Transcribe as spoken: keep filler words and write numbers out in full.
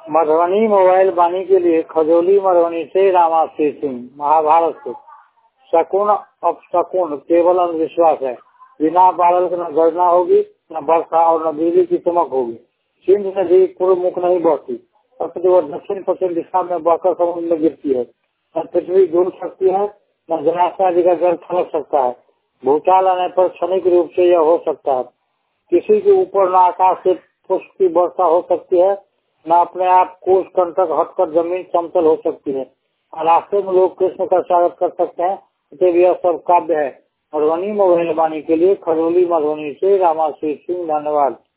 Madhubani mobile वाणी के लिए खजौली मधुबनी से रामाश्री सिंह। महाभारत से शकुन अपशकुन केवल अंधविश्वास है। बिना बादल के न गर्जना होगी, न वर्षा और न बिजली की चमक होगी। सिंध नदी पूर्व मुख नहीं बढ़ती, अपितु वह दक्षिण पश्चिम दिशा में बहकर समुद्र में गिरती है। न पृथ्वी डूब सकती है, न जलाशय आदि का जल छलक सकता है। भूचाल आने पर क्षणिक रूप से यह हो सकता है। किसी के ऊपर न आकाश से पुष्प की वर्षा हो सकती है, न अपने आप कोष कंटक हटकर जमीन समतल हो सकती है। रास्ते में लोग कृष्ण का स्वागत कर सकते हैं, तो यह सब काव्य है। मधुबनी मोबाइल वाणी के लिए खजौली मधुबनी से रामाश्री सिंह। धन्यवाद।